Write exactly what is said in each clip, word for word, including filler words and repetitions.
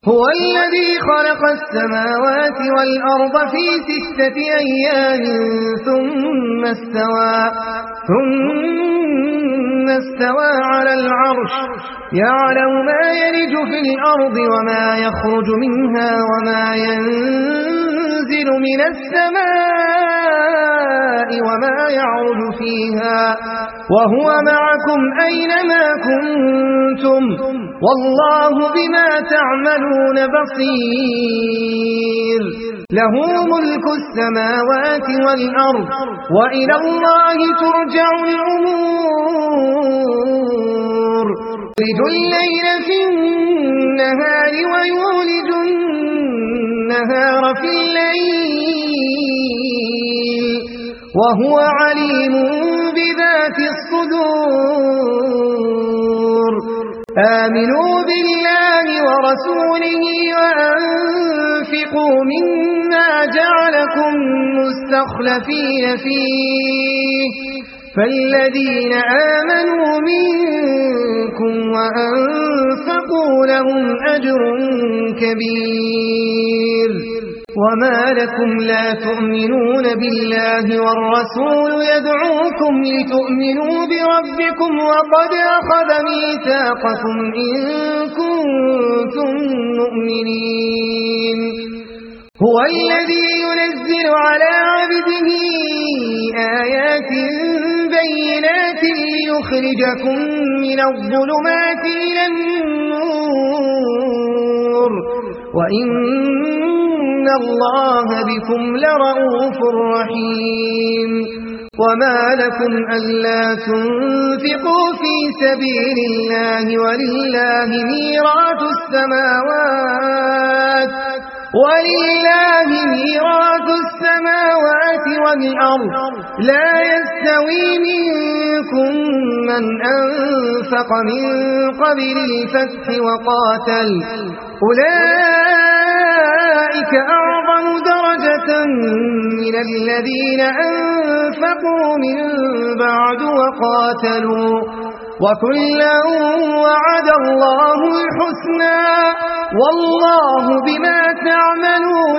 هو الذي خلق السماوات والأرض في ستة أيام ثم استوى ثم استوى على العرش يعلم ما يلج في الأرض وما يخرج منها وما ينزل من السماء وما يعرج فيها وهو معكم أينما كنتم والله بما تعملون بصير. له ملك السماوات والأرض وإلى الله ترجع الأمور. يولج الليل في النهار ويولج النهار في الليل وهو عليم بذات الصدور. آمنوا بالله ورسوله وأنفقوا مما جعلكم مستخلفين فيه فالذين آمنوا منكم وأنفقوا لهم أجر كبير. وما لكم لا تؤمنون بالله والرسول يدعوكم لتؤمنوا بربكم وقد أخذ ميثاقكم إن كنتم مؤمنين. هو الذي ينزل على عبده آيات بينات ليخرجكم من الظلمات إلى النور وإن الله بكم لرؤوف رحيم. وما لكم ألا تنفقوا في سبيل الله ولله ميراث السماوات ولله ميراث السماوات والأرض لا يستوي منكم من أنفق من قبل الفتح وقاتل أولئك أعظم درجة من الذين أنفقوا من بعد وقاتلوا وكلا وعد الله الحسنى والله بما تعملون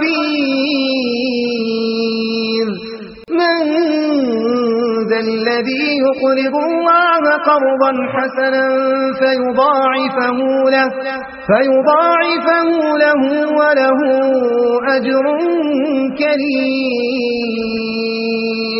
خبير. من ذا الذي يقرض الله قرضا حسنا فيضاعفه له, فيضاعفه له وله أجر كريم.